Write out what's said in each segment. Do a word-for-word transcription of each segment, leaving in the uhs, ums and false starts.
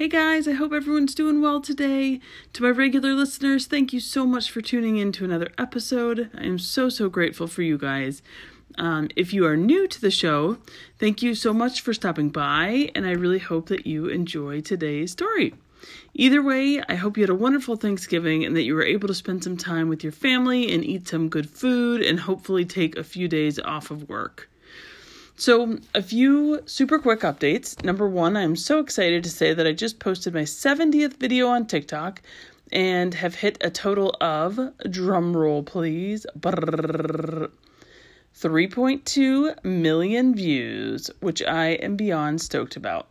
Hey guys, I hope everyone's doing well today. To my regular listeners, thank you so much for tuning in to another episode. I am so, so grateful for you guys. Um, if you are new to the show, thank you so much for stopping by, and I really hope that you enjoy today's story. Either way, I hope you had a wonderful Thanksgiving and that you were able to spend some time with your family and eat some good food and hopefully take a few days off of work. So, a few super quick updates. Number one, I'm so excited to say that I just posted my seventieth video on TikTok and have hit a total of, drum roll please, three point two million views, which I am beyond stoked about.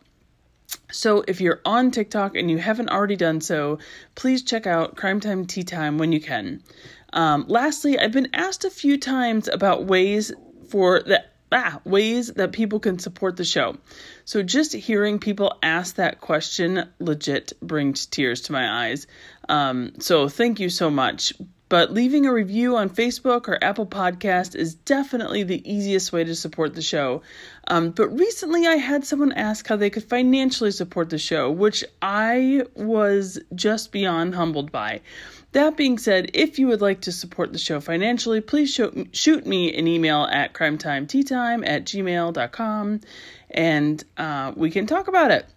So if you're on TikTok and you haven't already done so, please check out Crime Time Tea Time when you can. Um, lastly, I've been asked a few times about ways for the Ah, ways that people can support the show. So just hearing people ask that question legit brings tears to my eyes. Um, so thank you so much. But leaving a review on Facebook or Apple Podcast is definitely the easiest way to support the show. Um, but recently I had someone ask how they could financially support the show, which I was just beyond humbled by. That being said, if you would like to support the show financially, please show, shoot me an email at crimetimeteatime at gmail dot com and uh, we can talk about it.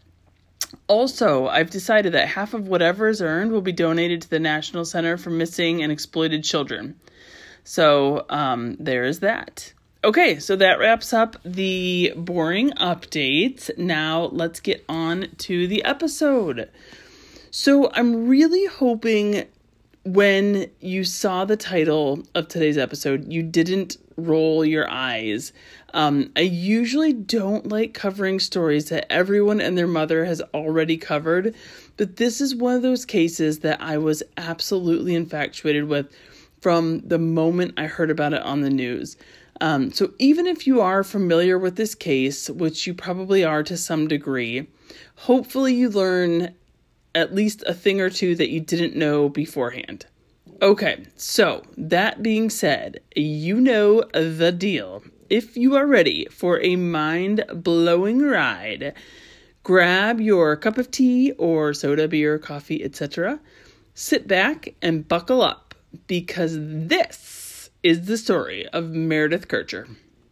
Also, I've decided that half of whatever is earned will be donated to the National Center for Missing and Exploited Children. So um, there is that. Okay, so that wraps up the boring updates. Now let's get on to the episode. So I'm really hoping when you saw the title of today's episode, you didn't roll your eyes. Um, I usually don't like covering stories that everyone and their mother has already covered, but this is one of those cases that I was absolutely infatuated with from the moment I heard about it on the news. Um, so even if you are familiar with this case, which you probably are to some degree, hopefully you learn at least a thing or two that you didn't know beforehand. Okay, so that being said, you know the deal. If you are ready for a mind-blowing ride, grab your cup of tea or soda, beer, coffee, et cetera. Sit back and buckle up because this is the story of Meredith Kercher.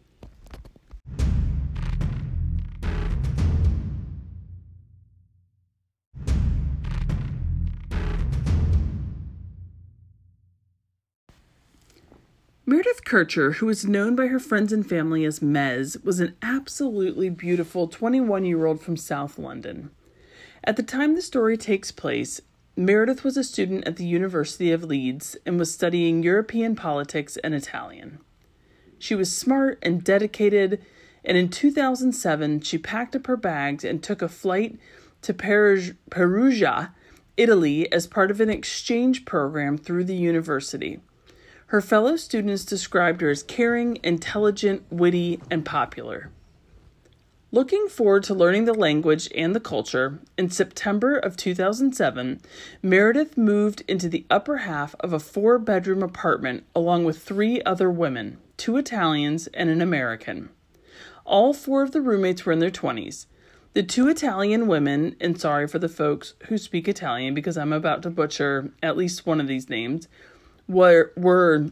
Meredith Kercher, who was known by her friends and family as Mez, was an absolutely beautiful twenty-one-year-old from South London. At the time the story takes place, Meredith was a student at the University of Leeds and was studying European politics and Italian. She was smart and dedicated, and in two thousand seven, she packed up her bags and took a flight to Perug- Perugia, Italy, as part of an exchange program through the university. Her fellow students described her as caring, intelligent, witty, and popular. Looking forward to learning the language and the culture, in September of two thousand seven, Meredith moved into the upper half of a four-bedroom apartment along with three other women, two Italians and an American. All four of the roommates were in their twenties. The two Italian women, and sorry for the folks who speak Italian because I'm about to butcher at least one of these names, were, were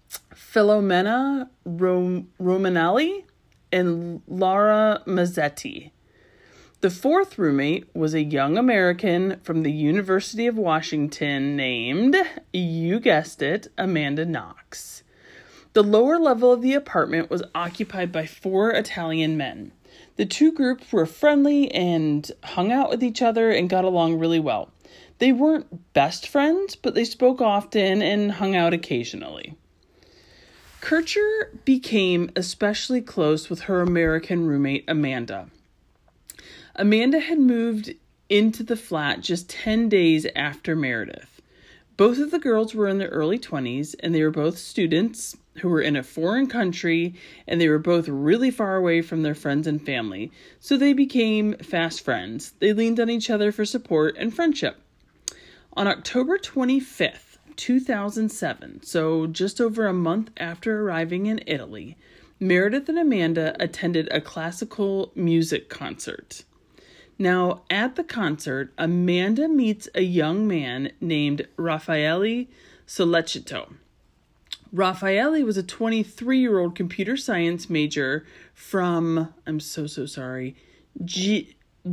Filomena Rom- Romanelli and Laura Mazzetti. The fourth roommate was a young American from the University of Washington named, you guessed it, Amanda Knox. The lower level of the apartment was occupied by four Italian men. The two groups were friendly and hung out with each other and got along really well. They weren't best friends, but they spoke often and hung out occasionally. Kercher became especially close with her American roommate, Amanda. Amanda had moved into the flat just ten days after Meredith. Both of the girls were in their early twenties, and they were both students who were in a foreign country, and they were both really far away from their friends and family, so they became fast friends. They leaned on each other for support and friendship. On October twenty-fifth, two thousand seven, so just over a month after arriving in Italy, Meredith and Amanda attended a classical music concert. Now, at the concert, Amanda meets a young man named Raffaele Sollecito. Raffaele was a twenty-three-year-old computer science major from, I'm so, so sorry, G-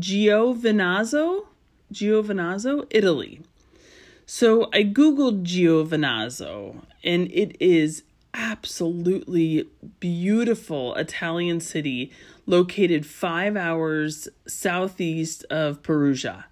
Giovinazzo, Giovinazzo, Italy. So I Googled Giovinazzo, and it is absolutely beautiful Italian city located five hours southeast of Perugia.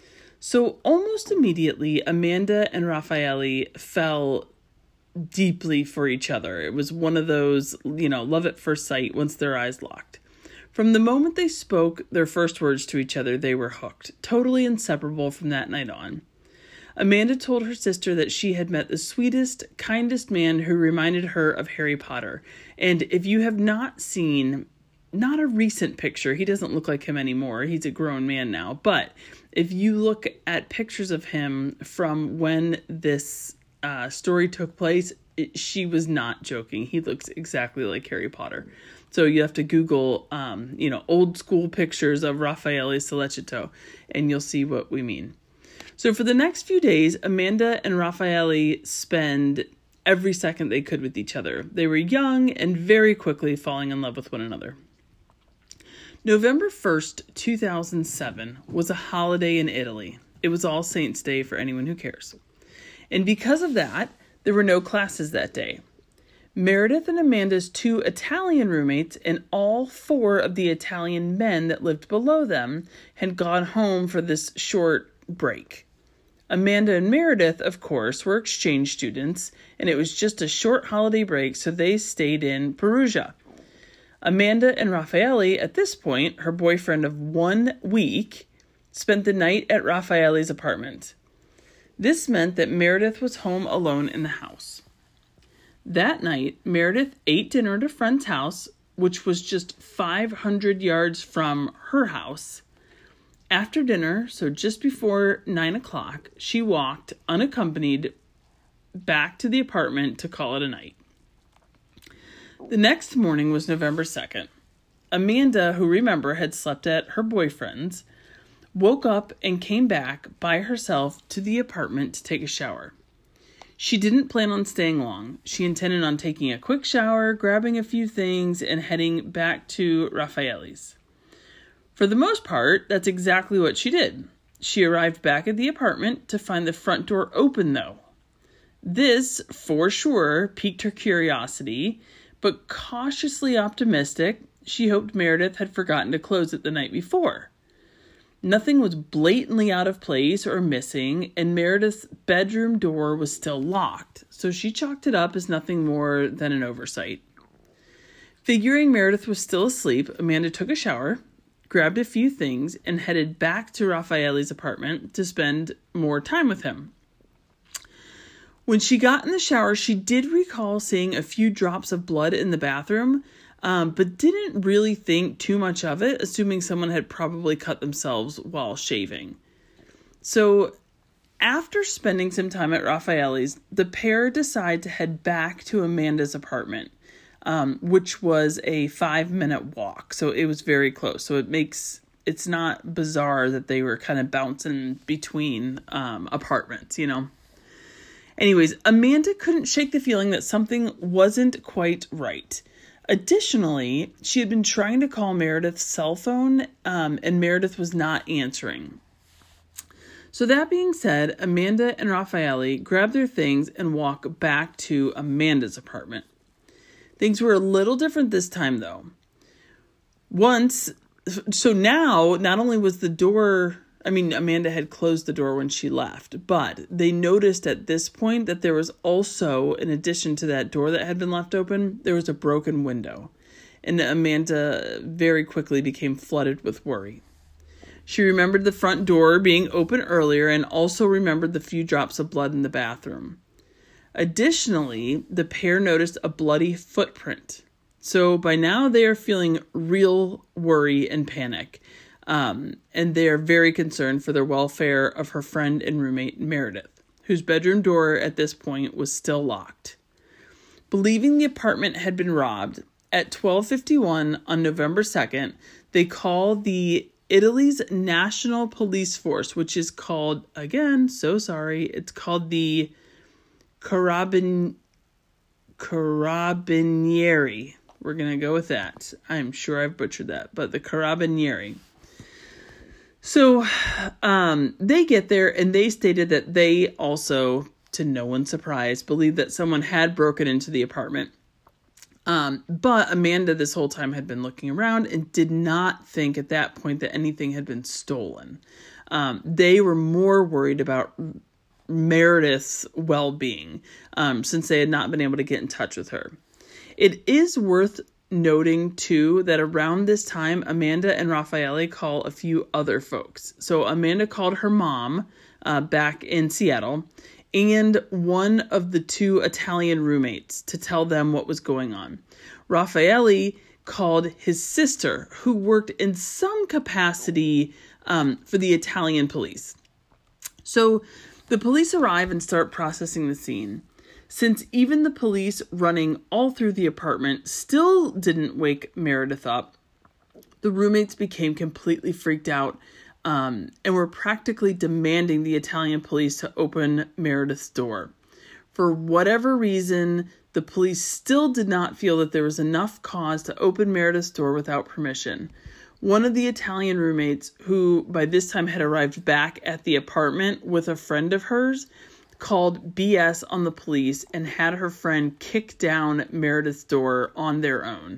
So almost immediately, Amanda and Raffaele fell deeply for each other. It was one of those, you know, love at first sight once their eyes locked. From the moment they spoke their first words to each other, they were hooked, totally inseparable from that night on. Amanda told her sister that she had met the sweetest, kindest man who reminded her of Harry Potter. And if you have not seen, not a recent picture, he doesn't look like him anymore. He's a grown man now. But if you look at pictures of him from when this uh, story took place, it, she was not joking. He looks exactly like Harry Potter. So you have to Google, um, you know, old school pictures of Raffaele Sollecito, and you'll see what we mean. So for the next few days, Amanda and Raffaele spend every second they could with each other. They were young and very quickly falling in love with one another. November first, two thousand seven was a holiday in Italy. It was All Saints' Day for anyone who cares. And because of that, there were no classes that day. Meredith and Amanda's two Italian roommates and all four of the Italian men that lived below them had gone home for this short break. Amanda and Meredith, of course, were exchange students, and it was just a short holiday break, so they stayed in Perugia. Amanda and Raffaele, at this point, her boyfriend of one week, spent the night at Raffaele's apartment. This meant that Meredith was home alone in the house. That night, Meredith ate dinner at a friend's house, which was just five hundred yards from her house. After dinner, so just before nine o'clock, she walked, unaccompanied, back to the apartment to call it a night. The next morning was November second. Amanda, who remember had slept at her boyfriend's, woke up and came back by herself to the apartment to take a shower. She didn't plan on staying long. She intended on taking a quick shower, grabbing a few things, and heading back to Raffaele's. For the most part, that's exactly what she did. She arrived back at the apartment to find the front door open, though. This, for sure, piqued her curiosity, but cautiously optimistic, she hoped Meredith had forgotten to close it the night before. Nothing was blatantly out of place or missing, and Meredith's bedroom door was still locked, so she chalked it up as nothing more than an oversight. Figuring Meredith was still asleep, Amanda took a shower, grabbed a few things, and headed back to Raffaele's apartment to spend more time with him. When she got in the shower, she did recall seeing a few drops of blood in the bathroom, um, but didn't really think too much of it, assuming someone had probably cut themselves while shaving. So after spending some time at Raffaele's, the pair decide to head back to Amanda's apartment, um, which was a five-minute walk. So it was very close. So it makes, it's not bizarre that they were kind of bouncing between um, apartments, you know. Anyways, Amanda couldn't shake the feeling that something wasn't quite right. Additionally, she had been trying to call Meredith's cell phone, um, and Meredith was not answering. So that being said, Amanda and Raffaele grab their things and walk back to Amanda's apartment. Things were a little different this time, though. Once, so now, not only was the door, I mean, Amanda had closed the door when she left, but they noticed at this point that there was also, in addition to that door that had been left open, there was a broken window. And Amanda very quickly became flooded with worry. She remembered the front door being open earlier and also remembered the few drops of blood in the bathroom. Additionally, the pair noticed a bloody footprint. So by now they are feeling real worry and panic. Um, and they are very concerned for the welfare of her friend and roommate Meredith, whose bedroom door at this point was still locked. Believing the apartment had been robbed, at twelve fifty-one on November second, they call the Italy's national police force, which is called, again, so sorry, it's called the Carabin- Carabinieri. We're going to go with that. I'm sure I've butchered that, but the Carabinieri. So um, they get there and they stated that they also, to no one's surprise, believed that someone had broken into the apartment. Um, but Amanda this whole time had been looking around and did not think at that point that anything had been stolen. Um, they were more worried about Meredith's well-being um, since they had not been able to get in touch with her. It is worth noting, too, that around this time, Amanda and Raffaele call a few other folks. So Amanda called her mom uh, back in Seattle and one of the two Italian roommates to tell them what was going on. Raffaele called his sister, who worked in some capacity um, for the Italian police. So the police arrive and start processing the scene. Since even the police running all through the apartment still didn't wake Meredith up, the roommates became completely freaked out um, and were practically demanding the Italian police to open Meredith's door. For whatever reason, the police still did not feel that there was enough cause to open Meredith's door without permission. One of the Italian roommates, who by this time had arrived back at the apartment with a friend of hers, called B S on the police and had her friend kick down Meredith's door on their own.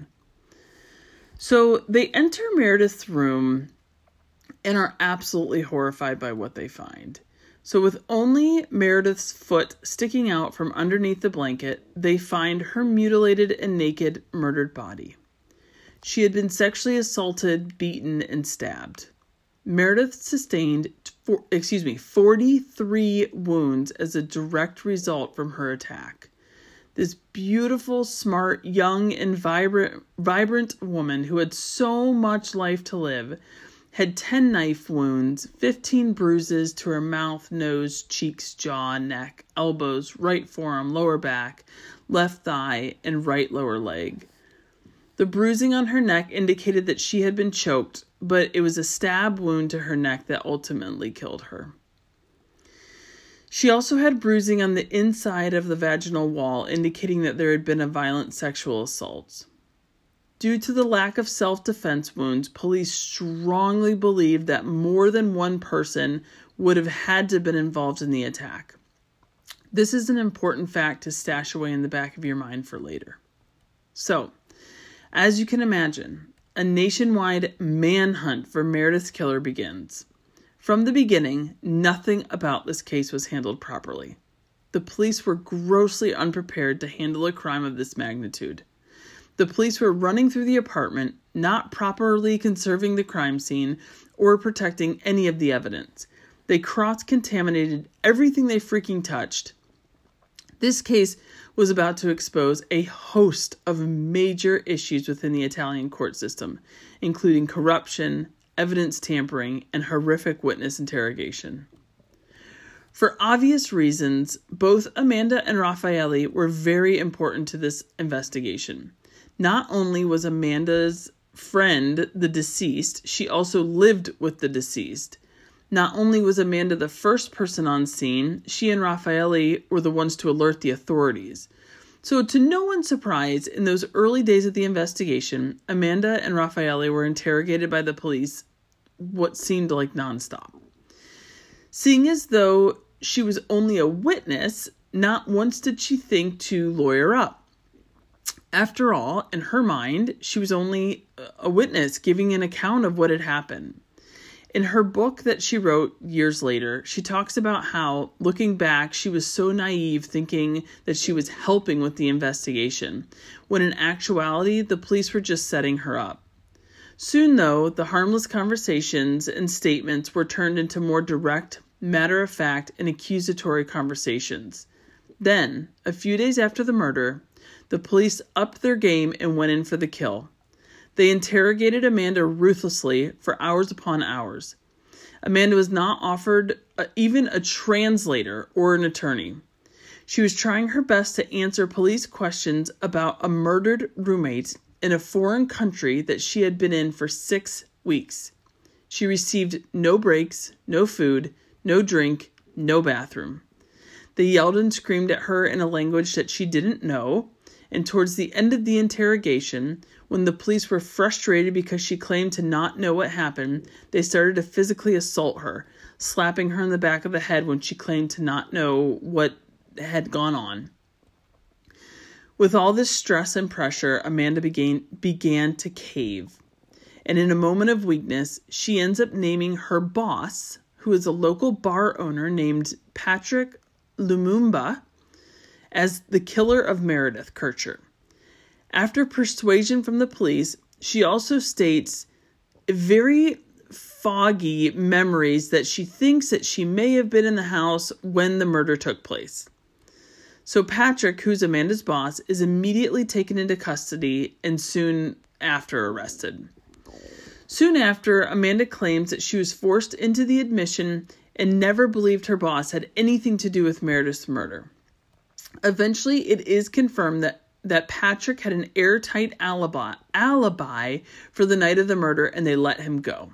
So they enter Meredith's room and are absolutely horrified by what they find. So with only Meredith's foot sticking out from underneath the blanket, they find her mutilated and naked, murdered body. She had been sexually assaulted, beaten, and stabbed. Meredith sustained, for, excuse me, forty-three wounds as a direct result from her attack. This beautiful, smart, young, and vibrant, vibrant woman who had so much life to live had ten knife wounds, fifteen bruises to her mouth, nose, cheeks, jaw, neck, elbows, right forearm, lower back, left thigh, and right lower leg. The bruising on her neck indicated that she had been choked, but it was a stab wound to her neck that ultimately killed her. She also had bruising on the inside of the vaginal wall, indicating that there had been a violent sexual assault. Due to the lack of self-defense wounds, police strongly believed that more than one person would have had to have been involved in the attack. This is an important fact to stash away in the back of your mind for later. So, as you can imagine, a nationwide manhunt for Meredith's killer begins. From the beginning, nothing about this case was handled properly. The police were grossly unprepared to handle a crime of this magnitude. The police were running through the apartment, not properly conserving the crime scene or protecting any of the evidence. They cross-contaminated everything they freaking touched. This case was about to expose a host of major issues within the Italian court system, including corruption, evidence tampering, and horrific witness interrogation. For obvious reasons, both Amanda and Raffaele were very important to this investigation. Not only was Amanda's friend the deceased, she also lived with the deceased. Not only was Amanda the first person on scene, she and Raffaele were the ones to alert the authorities. So to no one's surprise, in those early days of the investigation, Amanda and Raffaele were interrogated by the police what seemed like nonstop. Seeing as though she was only a witness, not once did she think to lawyer up. After all, in her mind, she was only a witness giving an account of what had happened. In her book that she wrote years later, she talks about how, looking back, she was so naive thinking that she was helping with the investigation, when in actuality, the police were just setting her up. Soon, though, the harmless conversations and statements were turned into more direct, matter-of-fact, and accusatory conversations. Then, a few days after the murder, the police upped their game and went in for the kill. They interrogated Amanda ruthlessly for hours upon hours. Amanda was not offered a, even a translator or an attorney. She was trying her best to answer police questions about a murdered roommate in a foreign country that she had been in for six weeks. She received no breaks, no food, no drink, no bathroom. They yelled and screamed at her in a language that she didn't know, and towards the end of the interrogation, when the police were frustrated because she claimed to not know what happened, they started to physically assault her, slapping her in the back of the head when she claimed to not know what had gone on. With all this stress and pressure, Amanda began, began to cave. And in a moment of weakness, she ends up naming her boss, who is a local bar owner named Patrick Lumumba, as the killer of Meredith Kercher. After persuasion from the police, she also states very foggy memories that she thinks that she may have been in the house when the murder took place. So Patrick, who's Amanda's boss, is immediately taken into custody and soon after arrested. Soon after, Amanda claims that she was forced into the admission and never believed her boss had anything to do with Meredith's murder. Eventually, it is confirmed that, that Patrick had an airtight alibi, alibi for the night of the murder, and they let him go.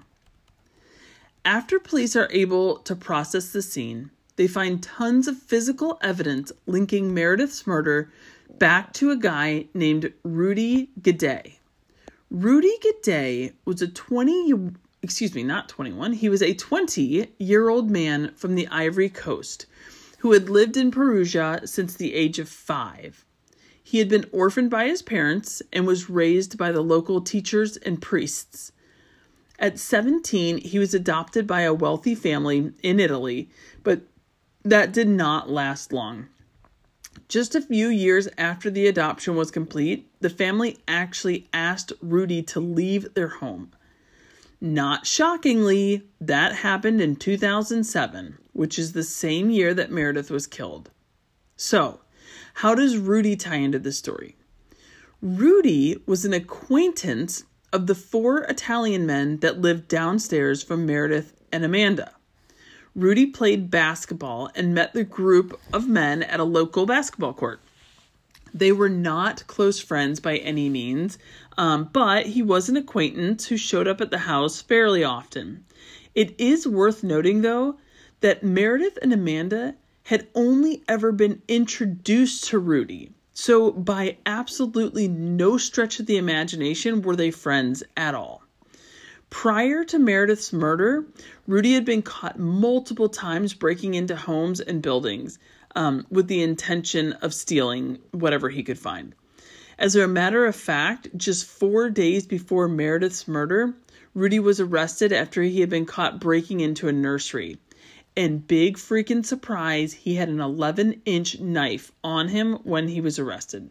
After police are able to process the scene, they find tons of physical evidence linking Meredith's murder back to a guy named Rudy Guede. Rudy Guede was a twenty, excuse me, not twenty-one, he was a twenty-year-old man from the Ivory Coast who had lived in Perugia since the age of five. He had been orphaned by his parents and was raised by the local teachers and priests. At seventeen, he was adopted by a wealthy family in Italy, but that did not last long. Just a few years after the adoption was complete, the family actually asked Rudy to leave their home. Not shockingly, that happened in two thousand seven, which is the same year that Meredith was killed. So, how does Rudy tie into the story? Rudy was an acquaintance of the four Italian men that lived downstairs from Meredith and Amanda. Rudy played basketball and met the group of men at a local basketball court. They were not close friends by any means, um, but he was an acquaintance who showed up at the house fairly often. It is worth noting, though, that Meredith and Amanda had only ever been introduced to Rudy. So by absolutely no stretch of the imagination were they friends at all. Prior to Meredith's murder, Rudy had been caught multiple times breaking into homes and buildings um, with the intention of stealing whatever he could find. As a matter of fact, just four days before Meredith's murder, Rudy was arrested after he had been caught breaking into a nursery. And big freaking surprise, he had an eleven inch knife on him when he was arrested.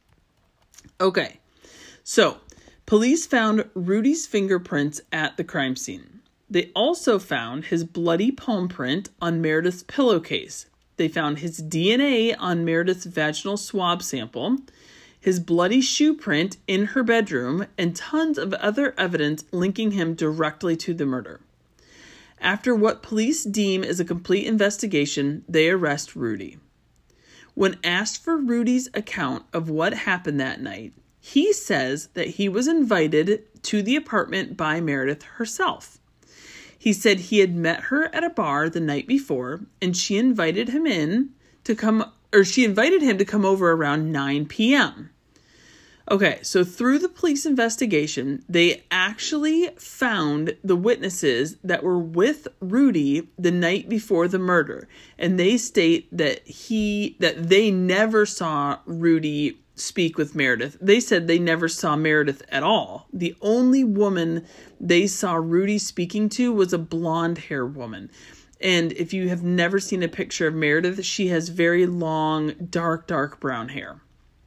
Okay, so police found Rudy's fingerprints at the crime scene. They also found his bloody palm print on Meredith's pillowcase. They found his D N A on Meredith's vaginal swab sample, his bloody shoe print in her bedroom, and tons of other evidence linking him directly to the murder. After what police deem is a complete investigation, they arrest Rudy. When asked for Rudy's account of what happened that night, he says that he was invited to the apartment by Meredith herself. He said he had met her at a bar the night before, and she invited him in to come, or she invited him to come over around nine p.m. Okay, so through the police investigation, they actually found the witnesses that were with Rudy the night before the murder, and they state that he that they never saw Rudy speak with Meredith. They said they never saw Meredith at all. The only woman they saw Rudy speaking to was a blonde-haired woman. And if you have never seen a picture of Meredith, she has very long, dark, dark brown hair.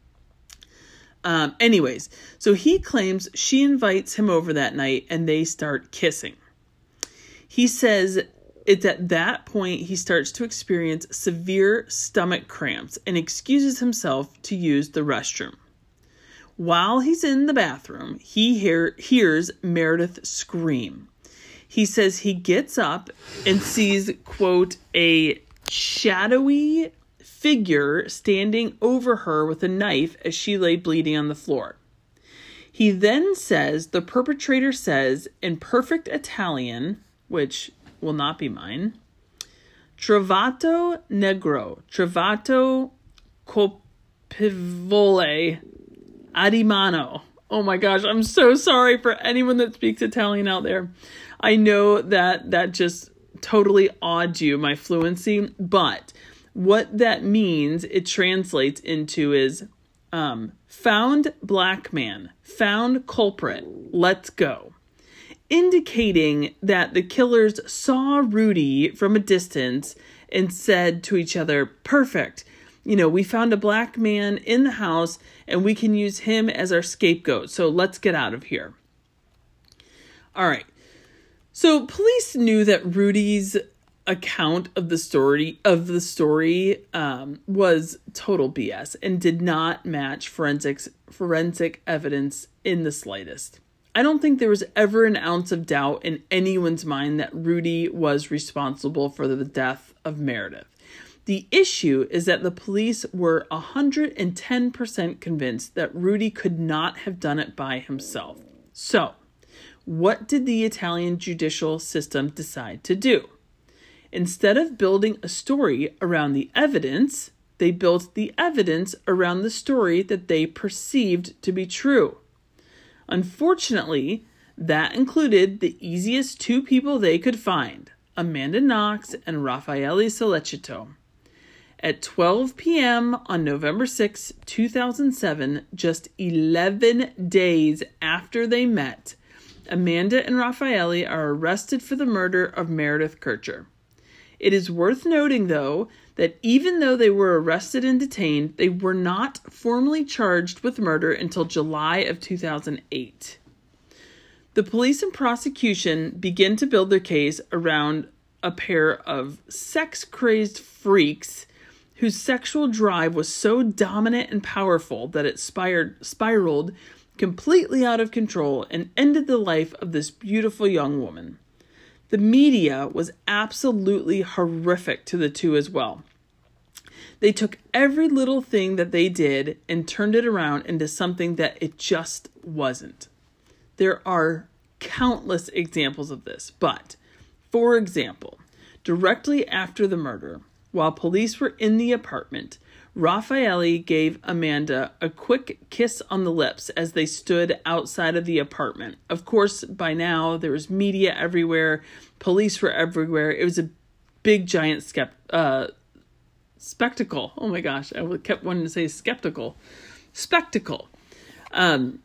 Um, anyways, so he claims she invites him over that night and they start kissing. He says it's at that point he starts to experience severe stomach cramps and excuses himself to use the restroom. While he's in the bathroom, he hear, hears Meredith scream. He says he gets up and sees, quote, a shadowy figure standing over her with a knife as she lay bleeding on the floor. He then says, the perpetrator says, in perfect Italian, which will not be mine, Trovato negro, trovato colpevole a mano. Oh my gosh, I'm so sorry for anyone that speaks Italian out there. I know that that just totally awed you, my fluency, but what that means, it translates into is um, found black man, found culprit, let's go. Indicating that the killers saw Rudy from a distance and said to each other, perfect, you know, we found a black man in the house and we can use him as our scapegoat. So let's get out of here. All right. So police knew that Rudy's account of the story of the story um, was total B S and did not match forensics forensic evidence in the slightest. I don't think there was ever an ounce of doubt in anyone's mind that Rudy was responsible for the death of Meredith. The issue is that the police were one hundred ten percent convinced that Rudy could not have done it by himself. So, what did the Italian judicial system decide to do? Instead of building a story around the evidence, they built the evidence around the story that they perceived to be true. Unfortunately, that included the easiest two people they could find, Amanda Knox and Raffaele Sollecito. At twelve p.m. on November sixth, two thousand seven, just eleven days after they met, Amanda and Raffaele are arrested for the murder of Meredith Kercher. It is worth noting, though, that even though they were arrested and detained, they were not formally charged with murder until July of two thousand eight. The police and prosecution begin to build their case around a pair of sex-crazed freaks whose sexual drive was so dominant and powerful that it spired, spiraled completely out of control and ended the life of this beautiful young woman. The media was absolutely horrific to the two as well. They took every little thing that they did and turned it around into something that it just wasn't. There are countless examples of this, but, for example, directly after the murder, while police were in the apartment, Raffaele gave Amanda a quick kiss on the lips as they stood outside of the apartment. Of course, by now, there was media everywhere. Police were everywhere. It was a big, giant skept- uh, spectacle. Oh my gosh, I kept wanting to say skeptical. Spectacle. Um,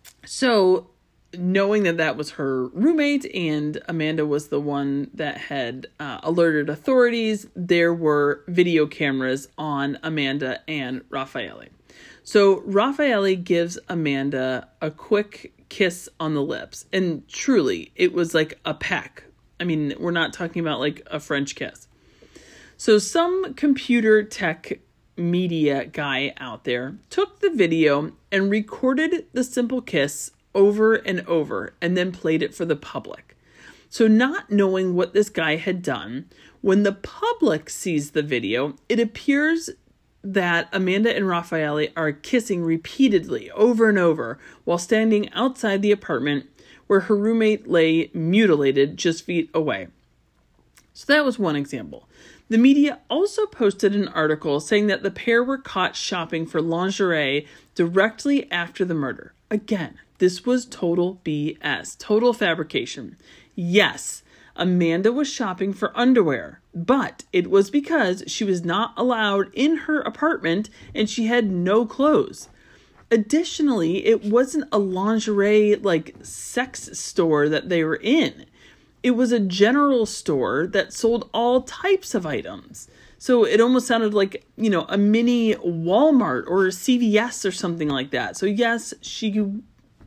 so, knowing that that was her roommate and Amanda was the one that had uh, alerted authorities, there were video cameras on Amanda and Raffaele. So Raffaele gives Amanda a quick kiss on the lips. And truly, it was like a peck. I mean, we're not talking about like a French kiss. So some computer tech media guy out there took the video and recorded the simple kiss over and over and then played it for the public. So not knowing what this guy had done, when the public sees the video, it appears that Amanda and Raffaele are kissing repeatedly over and over while standing outside the apartment where her roommate lay mutilated just feet away. So that was one example. The media also posted an article saying that the pair were caught shopping for lingerie directly after the murder. Again, this was total B S, total fabrication. Yes, Amanda was shopping for underwear, but it was because she was not allowed in her apartment and she had no clothes. Additionally, it wasn't a lingerie like sex store that they were in. It was a general store that sold all types of items. So it almost sounded like, you know, a mini Walmart or a C V S or something like that. So yes, she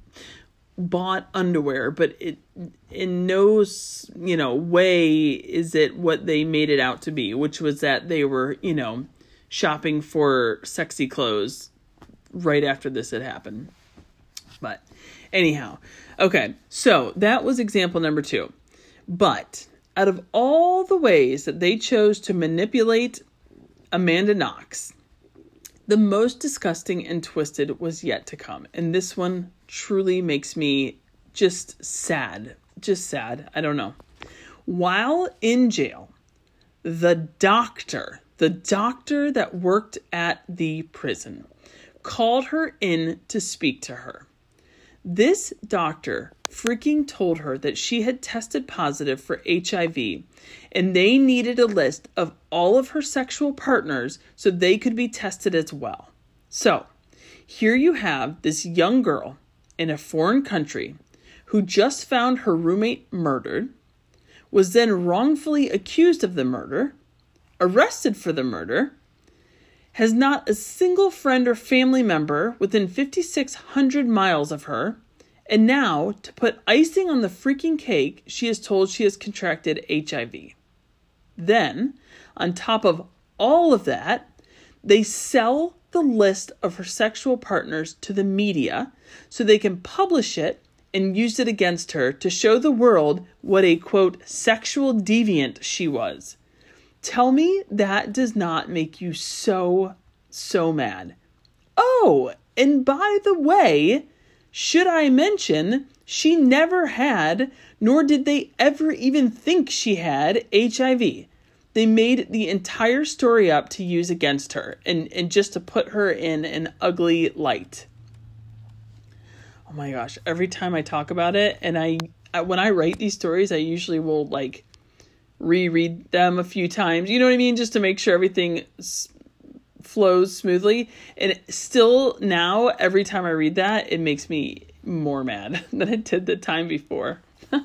bought underwear, but it in no, you know, way is it what they made it out to be, which was that they were, you know, shopping for sexy clothes right after this had happened. But anyhow, okay, so that was example number two. But out of all the ways that they chose to manipulate Amanda Knox, the most disgusting and twisted was yet to come. And this one truly makes me just sad. Just sad. I don't know. While in jail, the doctor, the doctor that worked at the prison, called her in to speak to her. This doctor freaking told her that she had tested positive for H I V and they needed a list of all of her sexual partners so they could be tested as well. So here you have this young girl in a foreign country who just found her roommate murdered, was then wrongfully accused of the murder, arrested for the murder, has not a single friend or family member within fifty-six hundred miles of her, and now, to put icing on the freaking cake, she is told she has contracted H I V. Then, on top of all of that, they sell the list of her sexual partners to the media so they can publish it and use it against her to show the world what a, quote, sexual deviant she was. Tell me that does not make you so, so mad. Oh, and by the way, should I mention, she never had, nor did they ever even think she had H I V. They made the entire story up to use against her and, and just to put her in an ugly light. Oh my gosh, every time I talk about it, and I, I when I write these stories, I usually will like reread them a few times. You know what I mean? Just to make sure everything s- flows smoothly. And still now, every time I read that, it makes me more mad than it did the time before.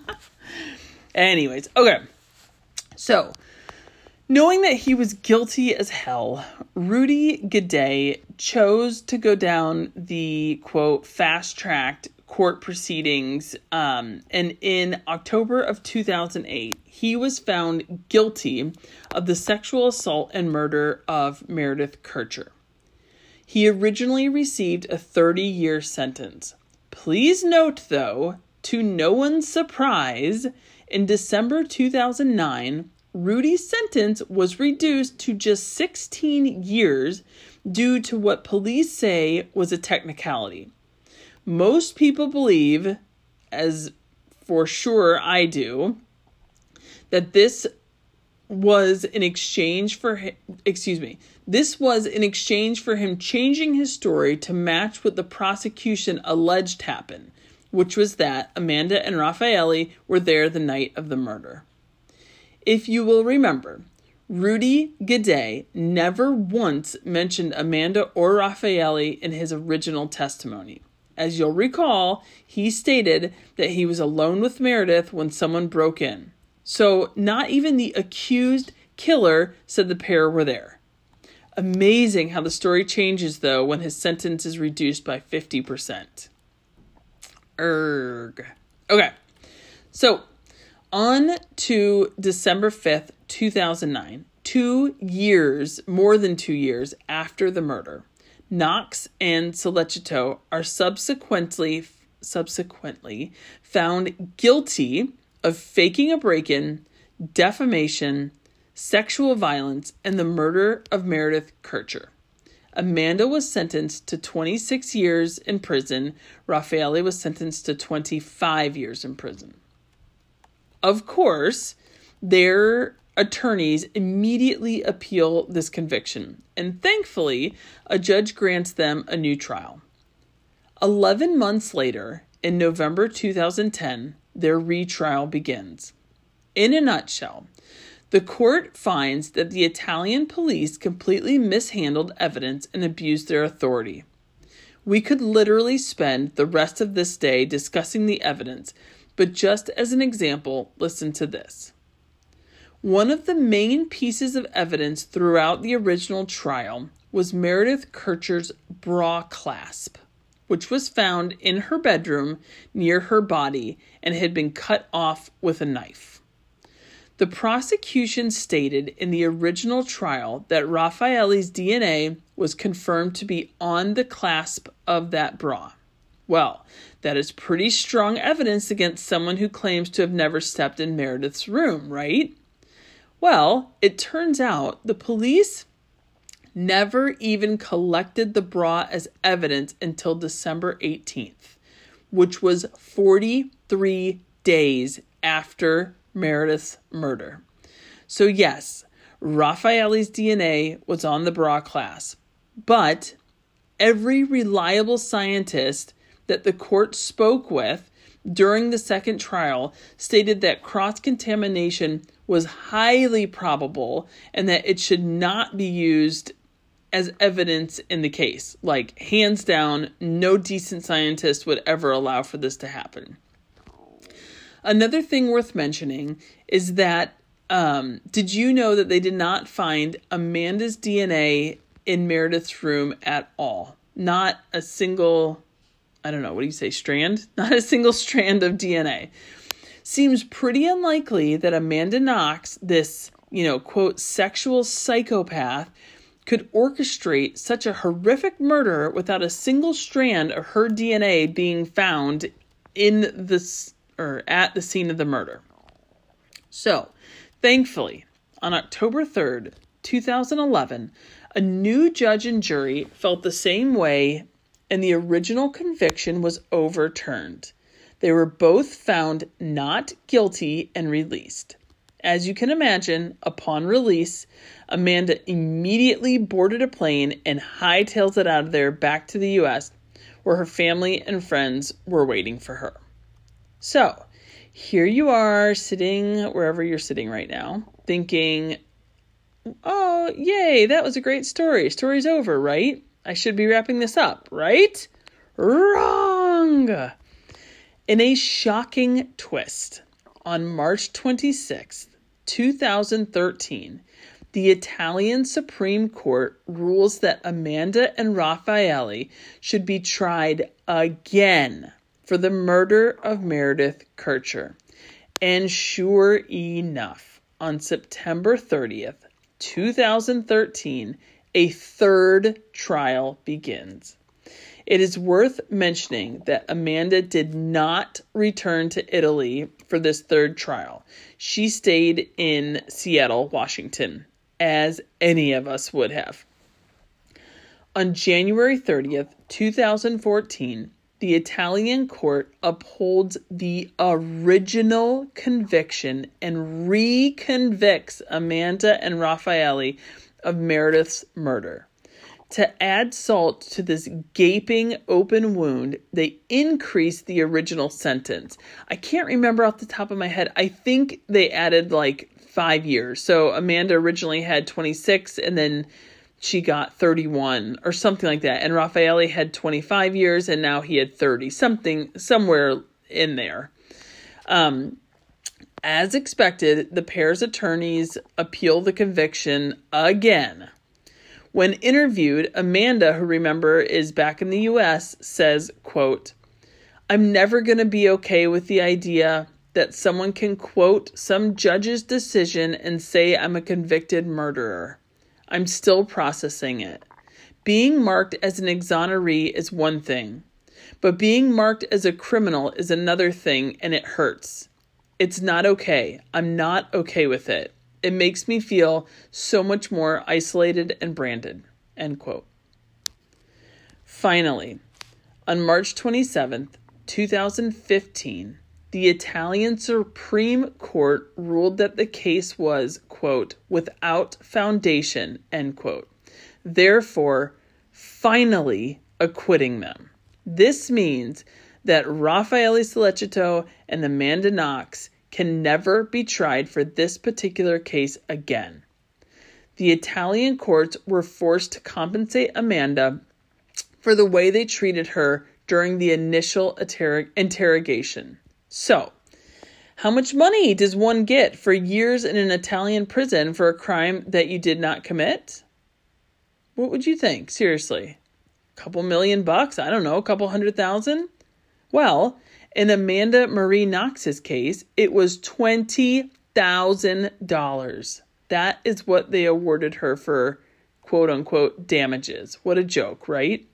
Anyways, okay. So, knowing that he was guilty as hell, Rudy Guede chose to go down the, quote, fast-tracked court proceedings. Um, and in October of two thousand eight, he was found guilty of the sexual assault and murder of Meredith Kercher. He originally received a thirty-year sentence. Please note, though, to no one's surprise, in December two thousand nine, Rudy's sentence was reduced to just sixteen years due to what police say was a technicality. Most people believe, as for sure I do, that this was in exchange for him, excuse me, this was in exchange for him changing his story to match what the prosecution alleged happened, which was that Amanda and Raffaele were there the night of the murder. If you will remember, Rudy Guede never once mentioned Amanda or Raffaele in his original testimony. As you'll recall, he stated that he was alone with Meredith when someone broke in. So not even the accused killer said the pair were there. Amazing how the story changes, though, when his sentence is reduced by fifty percent. Erg. Okay, so on to December fifth, two thousand nine, two years, more than two years after the murder, Knox and Sollecito are subsequently subsequently found guilty of faking a break-in, defamation, sexual violence, and the murder of Meredith Kercher. Amanda was sentenced to twenty-six years in prison. Raffaele was sentenced to twenty-five years in prison. Of course, their attorneys immediately appeal this conviction, and thankfully, a judge grants them a new trial. Eleven months later, in November two thousand ten, their retrial begins. In a nutshell, the court finds that the Italian police completely mishandled evidence and abused their authority. We could literally spend the rest of this day discussing the evidence, but just as an example, listen to this. One of the main pieces of evidence throughout the original trial was Meredith Kercher's bra clasp, which was found in her bedroom near her body and had been cut off with a knife. The prosecution stated in the original trial that Raffaele's D N A was confirmed to be on the clasp of that bra. Well, that is pretty strong evidence against someone who claims to have never stepped in Meredith's room, right? Well, it turns out the police never even collected the bra as evidence until December eighteenth, which was forty-three days after Meredith's murder. So yes, Raffaelle's D N A was on the bra clasp, but every reliable scientist that the court spoke with during the second trial stated that cross-contamination was highly probable and that it should not be used as evidence in the case. Like, hands down, no decent scientist would ever allow for this to happen. Another thing worth mentioning is that, um, did you know that they did not find Amanda's D N A in Meredith's room at all? Not a single, I don't know, what do you say, strand? Not a single strand of D N A. Seems pretty unlikely that Amanda Knox, this, you know, quote, sexual psychopath, could orchestrate such a horrific murder without a single strand of her D N A being found in the, or at the scene of the murder. So, thankfully, on October third, two thousand eleven, a new judge and jury felt the same way, and the original conviction was overturned. They were both found not guilty and released. As you can imagine, upon release, Amanda immediately boarded a plane and hightails it out of there back to the U S, where her family and friends were waiting for her. So, here you are sitting wherever you're sitting right now, thinking, oh, yay, that was a great story. Story's over, right? I should be wrapping this up, right? Wrong! In a shocking twist, on March twenty-sixth, two thousand thirteen, the Italian Supreme Court rules that Amanda and Raffaele should be tried again for the murder of Meredith Kercher. And sure enough, on September thirtieth, two thousand thirteen, a third trial begins. It is worth mentioning that Amanda did not return to Italy for this third trial. She stayed in Seattle, Washington, as any of us would have. On January thirtieth, two thousand fourteen, the Italian court upholds the original conviction and reconvicts Amanda and Raffaele of Meredith's murder. To add salt to this gaping open wound, they increased the original sentence. I can't remember off the top of my head. I think they added like five years. So Amanda originally had twenty-six and then she got thirty-one or something like that. And Raffaele had twenty-five years and now he had thirty, something somewhere in there. Um, as expected, the pair's attorneys appeal the conviction again. When interviewed, Amanda, who remember is back in the U S, says, quote, "I'm never going to be okay with the idea that someone can quote some judge's decision and say I'm a convicted murderer. I'm still processing it. Being marked as an exoneree is one thing, but being marked as a criminal is another thing, and it hurts. It's not okay. I'm not okay with it. It makes me feel so much more isolated and branded," end quote. Finally, on March twenty-seventh, two thousand fifteen, the Italian Supreme Court ruled that the case was, quote, "without foundation," end quote, therefore finally acquitting them. This means that Raffaele Sollecito and Amanda Knox can never be tried for this particular case again. The Italian courts were forced to compensate Amanda for the way they treated her during the initial inter- interrogation. So, how much money does one get for years in an Italian prison for a crime that you did not commit? What would you think? Seriously. A couple million bucks? I don't know, a couple hundred thousand? Well, in Amanda Marie Knox's case, it was twenty thousand dollars. That is what they awarded her for quote-unquote damages. What a joke, right?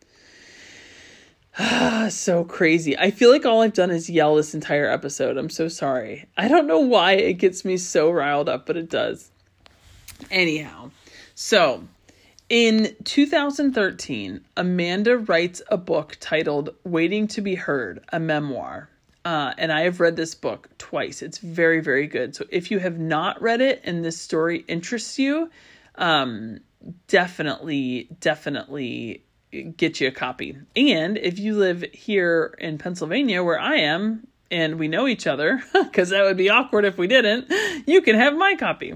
Ah, so crazy. I feel like all I've done is yell this entire episode. I'm so sorry. I don't know why it gets me so riled up, but it does. Anyhow, so In two thousand thirteen, Amanda writes a book titled Waiting to be Heard, a memoir. Uh, and I have read this book twice. It's very, very good. So if you have not read it and this story interests you, um, definitely, definitely get you a copy. And if you live here in Pennsylvania where I am and we know each other, because that would be awkward if we didn't, you can have my copy.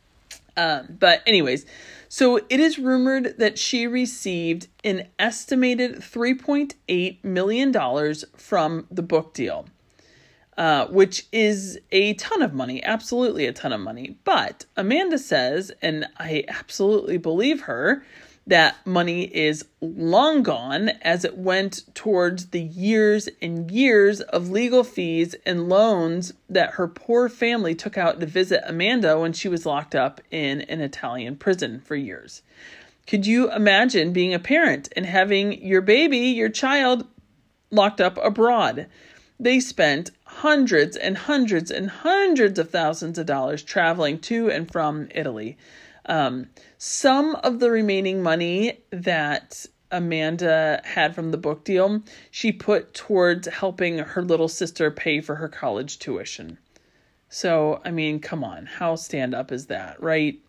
Um, but anyways, so it is rumored that she received an estimated three point eight million dollars from the book deal, uh, which is a ton of money, absolutely a ton of money. But Amanda says, and I absolutely believe her, that money is long gone as it went towards the years and years of legal fees and loans that her poor family took out to visit Amanda when she was locked up in an Italian prison for years. Could you imagine being a parent and having your baby, your child, locked up abroad? They spent hundreds and hundreds and hundreds of thousands of dollars traveling to and from Italy. Um, some of the remaining money that Amanda had from the book deal, she put towards helping her little sister pay for her college tuition. So, I mean, come on, how stand up is that, right?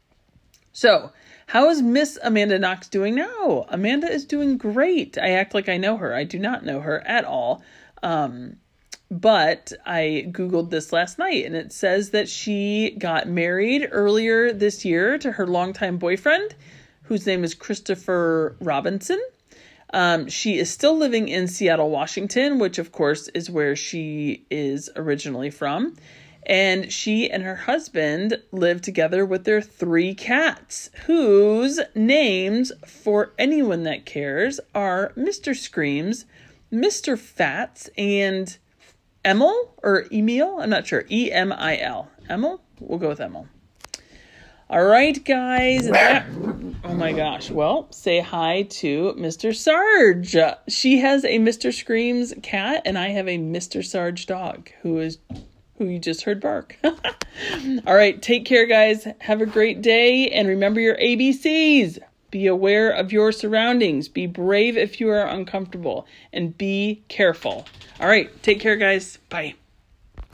So, how is Miss Amanda Knox doing now? Amanda is doing great. I act like I know her. I do not know her at all. Um, But I Googled this last night and it says that she got married earlier this year to her longtime boyfriend, whose name is Christopher Robinson. Um, she is still living in Seattle, Washington, which of course is where she is originally from. And she and her husband live together with their three cats, whose names, for anyone that cares, are Mister Screams, Mister Fats, and Emil or Emil? I'm not sure. E M I L. Emil? We'll go with Emil. All right, guys. That, oh my gosh. Well, say hi to Mister Sarge. She has a Mister Screams cat, and I have a Mister Sarge dog who is who you just heard bark. All right. Take care, guys. Have a great day, and remember your A B Cs. Be aware of your surroundings. Be brave if you are uncomfortable. And be careful. All right. Take care, guys. Bye.